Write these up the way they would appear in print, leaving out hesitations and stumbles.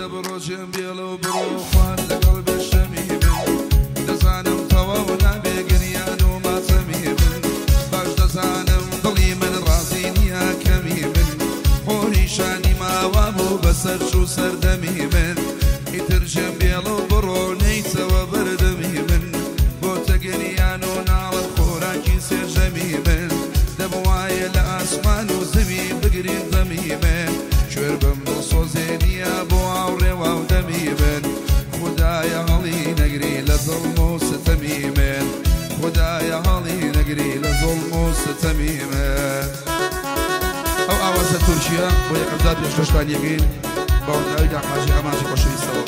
دەبڕۆ چێم بێڵە و بڕۆ خوان لەگەڵ بێشەمی من دەزانم تەواو نابێ گریان و ماچەمی من باش دەزانم دڵی من ڕازی نییە کەمی من خۆری شانی ماوا بوو بەسەر چوو سەردەمی من ئیتر چێم بێڵە و بڕۆ نەیتەوە بەردەمی من بۆ تەگەریان و ناڵەت خۆراکی سێژەمی من دەبوایە لە ئاسمان و زەوی بگرین دەمی من کوێر بم بۆ سۆزێنیە بۆ ئاوڕێوە و دەمی من خودایە هەڵی نەگری لە زەڵم و ستەمی من خودایە هەڵی نەگری لە زەڵم و ستەمی من ئەو ئاوازە تورکیە بۆ یەکەمدا پێشکەشتان یەکەین باوەنداوی داحاجی ئاماژی خۆشەویستەوە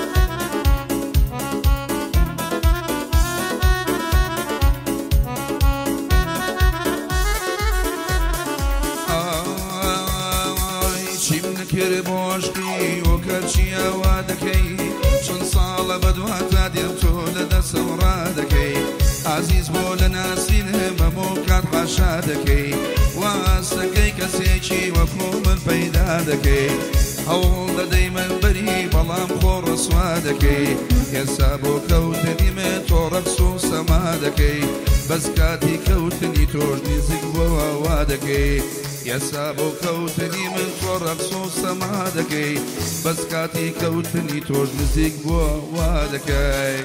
کرد بۆشقی وەکەچیە وا دەکەی چەند ساڵە بەدواتە دێم تۆ لە دەسەم ڕادەکەی عزیز بۆ لە ناسین هەموو کات حاشا دەکەی واستەکەی کەسێکی وەکو من پەیدا دەکەی هەوڵ دەدەی من بەری بەڵام خۆ ڕسوا دەکەی ئێستا بۆ کەوتنی من تۆ ڕەقس و سەما دەکەی بەس کاتی کەوتنی تۆش نزیک بۆەوە وا دەکەی ئێستا بۆ کەوتنی من تۆ ڕەقس و سەما دەکەی بەس کاتی کەوتنی تۆش نزیک بووە وا دەکەی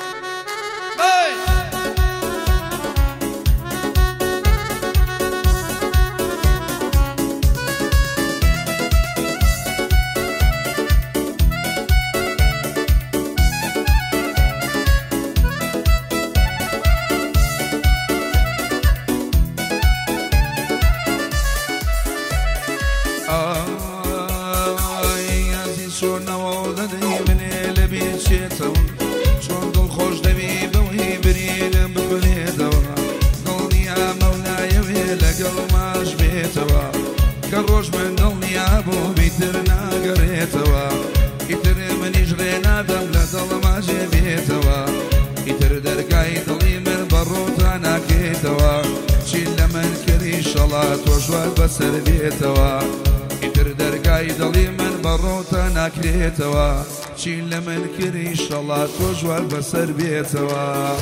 چۆن دڵ خۆش دەوی بەوەی برینم بکولێتەوە دڵنیا مەولایەوێ لەگەڵ ماش بێتەوە کە ڕۆژ من دڵنیا بۆ بیتر ناگەڕێتەوە ئیتر منیش ڕێ نادەم لە دڵ ماژێ بێتەوە ئیتر دەرگای دڵی من بەڕۆتا ناکێتەوە چی لە من کردی شەڵا تۆژوار بەسەر بێتەوە ئیتر دەرگای دڵی من بەڕۆتا ناکرێتەوە چی لە من کردی شەڵا تۆژوار بەسەر بێتەوە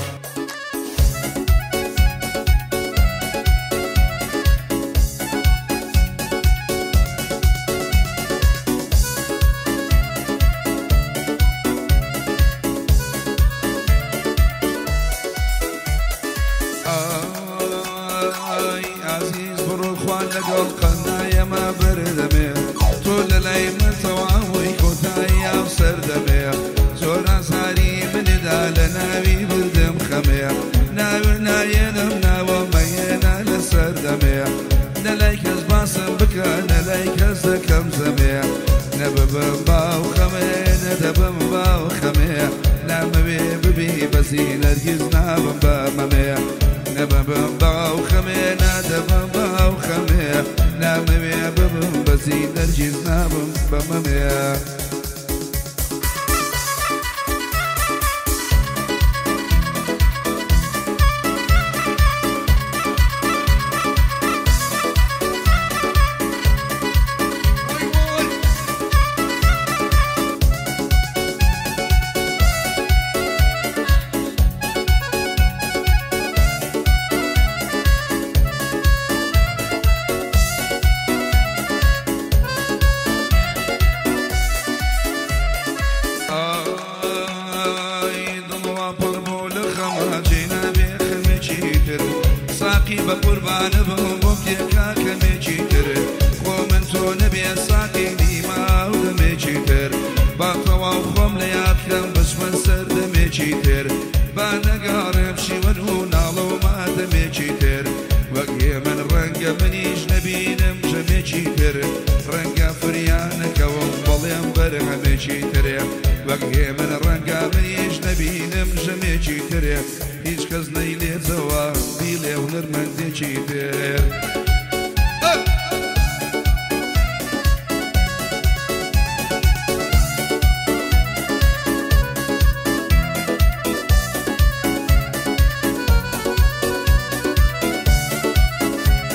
عزیز بڕۆ خوان لەگەڵ قەنایەمە بەردەمێ تۆ لە لای من تەواوی کۆتایی ئەو سەردەمێ زۆر ئازاری مندا لە ناوی بردم خەمێ ناوە نایەنم ناوە مەیەنە لە سەردەمێ نەلای کەس باسم بکە نەلای کەس دەکەم زەمێ نەببم باو خەمێ نەدەبم باو خەمێ نامەوێ ببی بەزی نەرگیز نابم بە مەمێ نەبەبم باو خەمێ نادەبم باو خەمێ نامەوێ ببم بەزی نەرگیز نابم بە مەمێ ساقی بە قوربانە بم بۆ پێکا کەمێکی تر خۆ من تۆ نەبێ ساقی دیما و دەمێکی تر با تەواو خۆم لە یاد بکەم بچمە سەر دەمێکی تر با نەگەڕێم شیوەن و ناڵە و مادەمێکی تر وەک من ڕەنگە منیش نەبینم ژەمێکی تر ڕەنگە فریانەکەوم بەڵێم بەرهەمێکی ترێ وەک من ڕەنگە منیش نەبینم ژەمێکی ترێ هیچ کەس نەیلێتەوە بیڵێ هونەرمەندێکی تر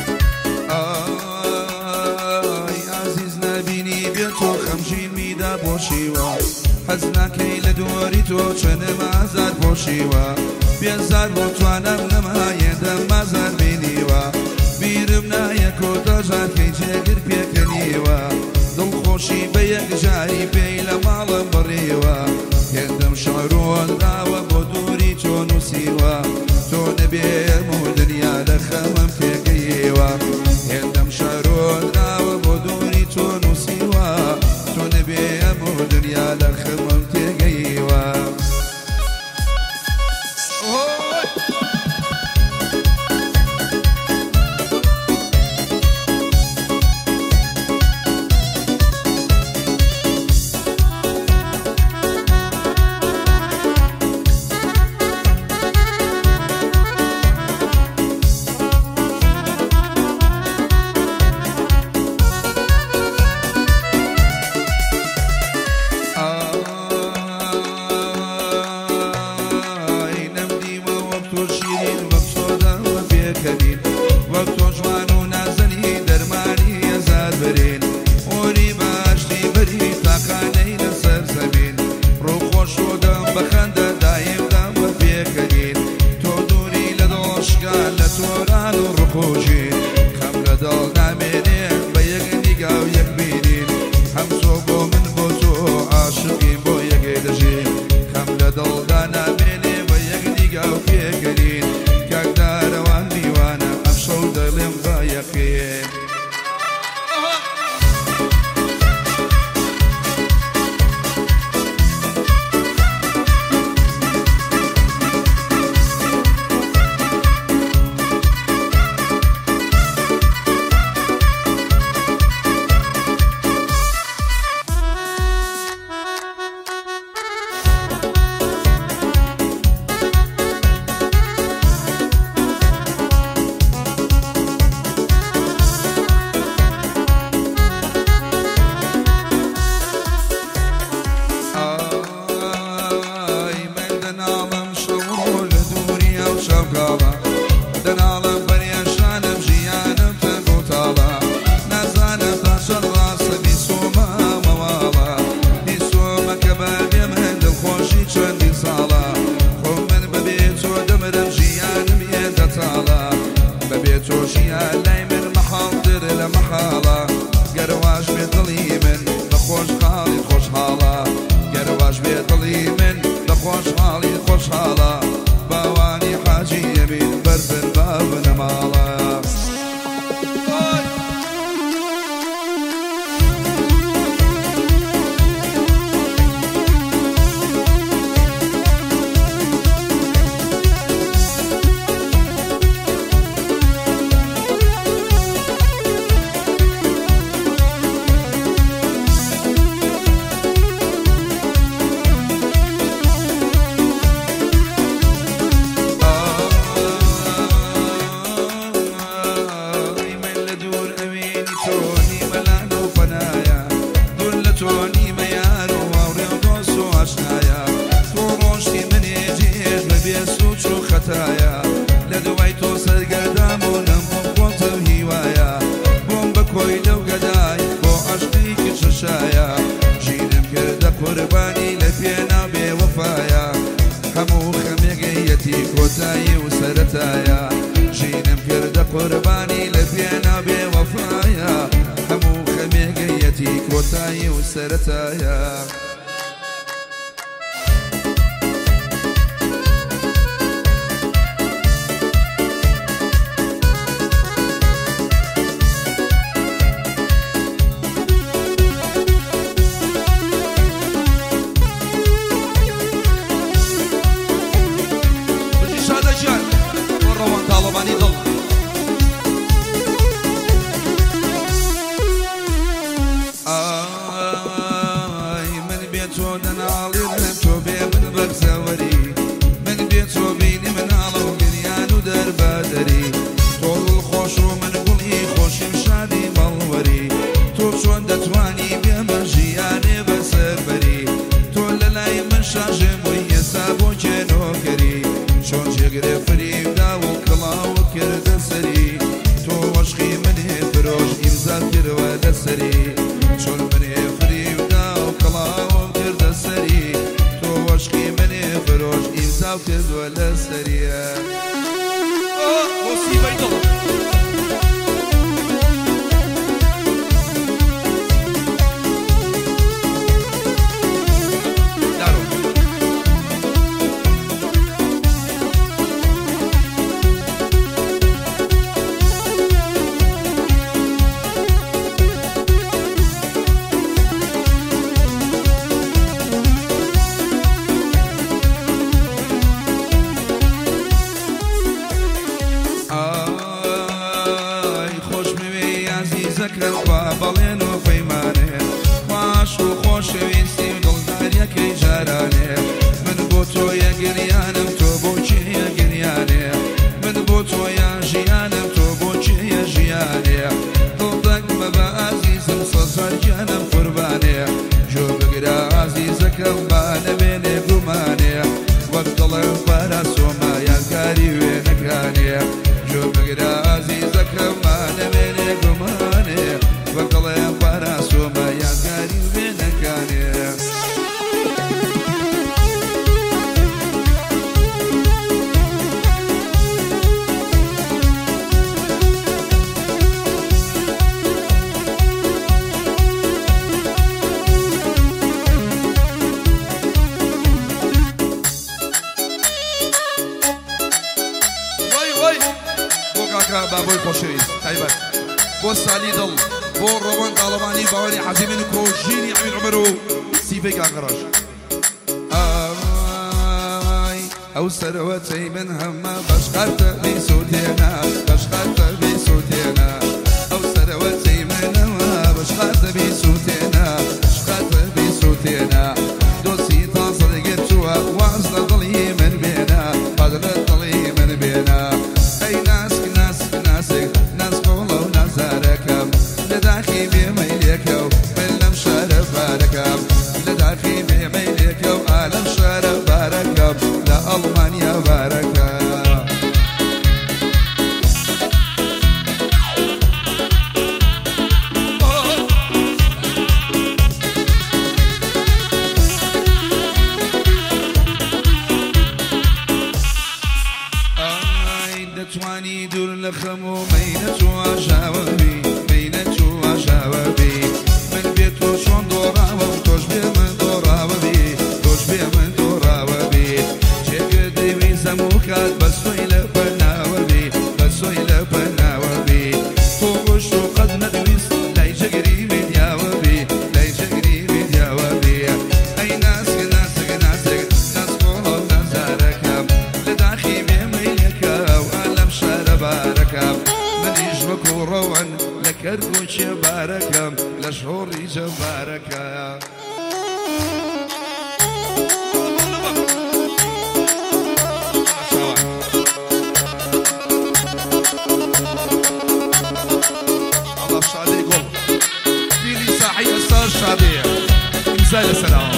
عزیز نبینی بێت تۆ خەمژین میدا بۆ خۆشیوە حەز ناکەی لە دووەری تۆ چەنە مازار پۆشیوە بێزار بۆ توانم نەمایە دەم مازار بینیوە بیرم نایە کۆتە ژارکەی جێگر پێکەنیوە دڵخۆشی بە یەکجاری پێی لە ماڵم بڕیوە هێندەم شەڕۆڵداوە بۆ دووری تۆ نووسیوە تۆ نەبێم و دنیا لە خەمم تێگەیوە هێندەم شەڕۆڵداوە بۆ دووری تۆ نووسیوە تۆ نەبێم و دنیا لە خەمم تێگەیوە من كد ولا سريع مصيبة يضل ذكر بابلين وفيمانه خواش وخوش ويسي ودلداريك جارانه من بوتو يا قريانم تو بوچي يا قريانه من بوتو يا جيانم تو بوچي يا جيانه ضدك بابا عزيزم صزر جانم قربانه جو بقرا عزيزك بانا بيني قمانه وقت الله فرسو ما يلقاري وينكانه جو بقرا عزيزك بانا بيني قمانه وقت الله فرسو ما يلقاري وينكانه بابوي خوشويز تايبت بو سالي ضل بو روان طالباني باوري حزيمين كوجيني عمين عمرو سيفيك عقراش او سروتي من هما بشخرت بسوتينا بشخرت بسوتينا او سروتي من هما بشخرت بسوتينا بشخرت بسوتينا دوسي تصل قلتوا واصل ضلي من بينا فضل ضلي من بينا اي ناس ناس قولوا نزاركم لداخي بميليكو بلم شرف باركم لداخي بميليكو عالم شرف باركم لا ألمانيا باركم تواني دور لخمو مينة وعشاوبي مينة وعشاوبي من بيتو شون دوراوب توش بي من دوراوبي توش بي من دوراوبي جيك ديوي زموكات بسو إلى بناوبي بسو إلى بناوبي فوقش وقد ندويس لا يجري من ياوبي لا يجري من ياوبي أي ناس ناس قولوا نزاركم لداخي بميلك باركم من يجبك وروان لكركوش باركم لشهور جباركم الله شادي يقول فيني صاحي أستاذ شادي إمزال السلام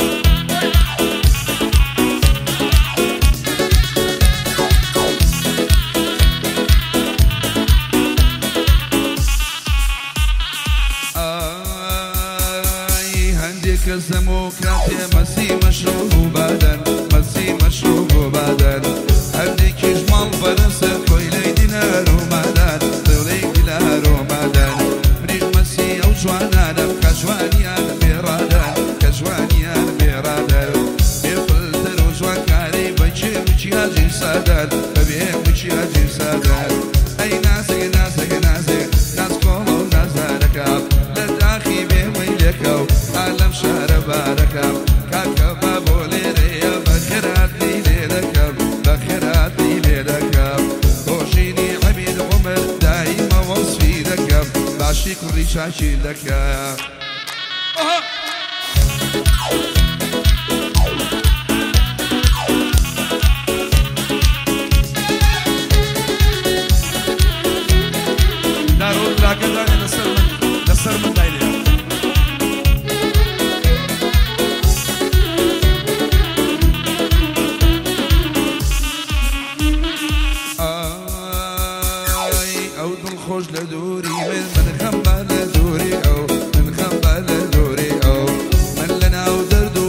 كزموكراتي مسي مشروب وبدن مسي مشروب وبدن هديك جمال فرنس كويلي دينار ومدن طولي دينار ومدن مريج مسي او جوانانا كجواني انا بيرادن كجواني انا بيرادن بيفلتر وجوان كاري بيجي بيجي هاجي سادن بيجي هاجي سادن اي ناسك ناس كولو نازارك لداخي بيويلكو عالم شهر باركم كاكا بابولي ريا بخيراتي ليلكم بخيراتي ليلكم توشيني عبيد عمر دايما وصفي لكم بعشيك وريشاشي لكم دارو تراكا نسر من دايليا خوش لدوري من خمبة لدوري أو من خمبة لدوري أو من لنا ودردو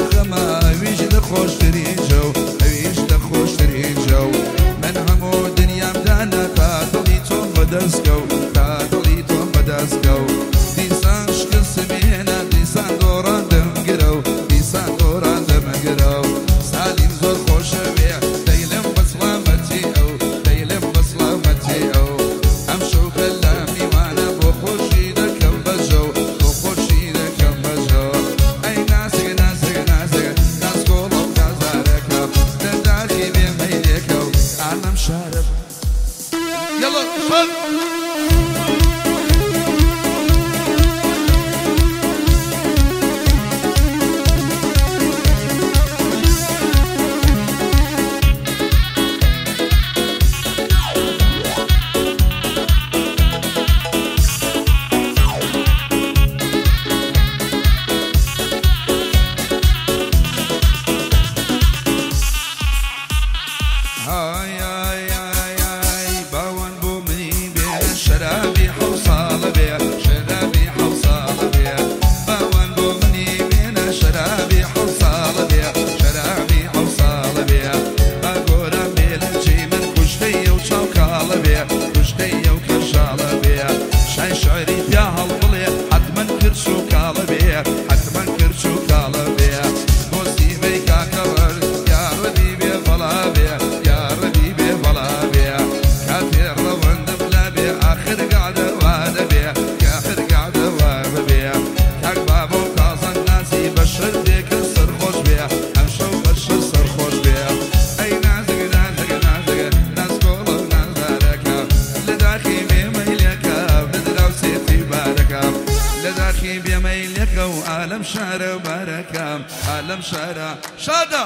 یا هەڵبڵێ حتمما کرچ و کاڵە بێ حتمما کرچ و کاڵە بێ بۆستی بەی کاکەڕەر یا ڕەبی بێ بەڵا بێ یا ڕەبی بێ بەڵا بێ کاتێ ڕەوەندم لا بێ ئاخر گعدە وا دەبێ کاخر گعدە وا ببێ کاک بابە و کازان ناسی بەشەر دێکە سەرخۆش بێ ئەم شەو بەشەر سەرخۆش بێ ئەی نازگە نازگە نازگە نازگۆڵە و نازدارەکە لە داخی بێمەیلەکە بدراو سێتی بارەکە لە داخی بێمەیلەکە و ئالەم شارە بارەکە ئالەم شارە شادە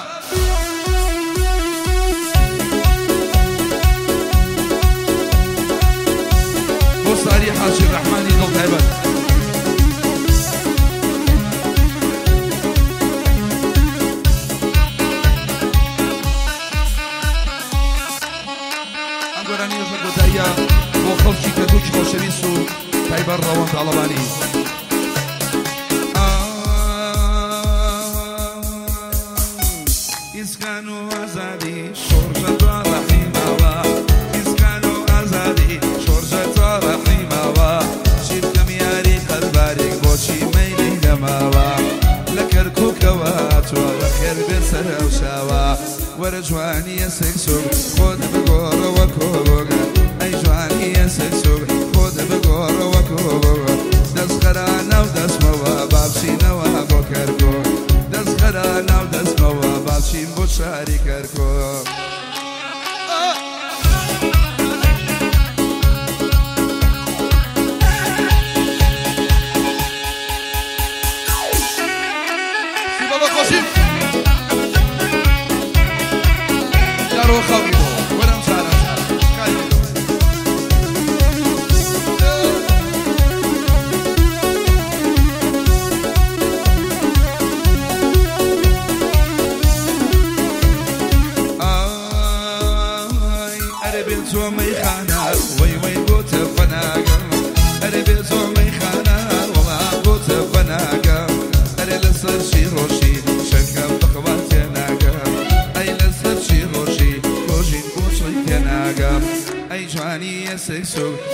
بۆ ساری حاجی ڕەحمانی دڵ تایبەت ئەم گۆرانیەژە گۆتاییە بۆ خەڵکی کەدووکی خۆشەویست و تایبەت ڕەوەند تاڵەبانی ئیسکان و ئازادی شۆڕژە دواڕەحیماوە ئیسکان و ئازادی شۆڕژە دواڕەحیماوە شیرکەم یاری قەربارێک بۆچی مەیلی نەماوە لە کەرکووکەوە تووە خێر بێ سەر ئەو شاوە وەرە جوانیە سێکسۆک خۆت بگۆڕەوە کۆبۆگە ئەی جوانیە سێکسۆک خۆت بگۆڕەوە کۆبۆگە دەستخەرا ناو دەستمەوە بابچینەوە بۆ کەرکۆک دەستخەرا ناو دەستمەوە باچین بۆ شاری کەرکۆک زۆ مەیخانە وەی وەی بۆتە فەناگەم ئەرێ بێ زۆ مەیخانە وەڵا بۆتە فەناگەم ئەرێ لەسەر شی ڕۆژی شەکەم بەخەوان تێناگەم ئەی لەسەر شی ڕۆژی کۆژین بۆ چۆی تێناگەم ئەی جوانیە سێکسۆک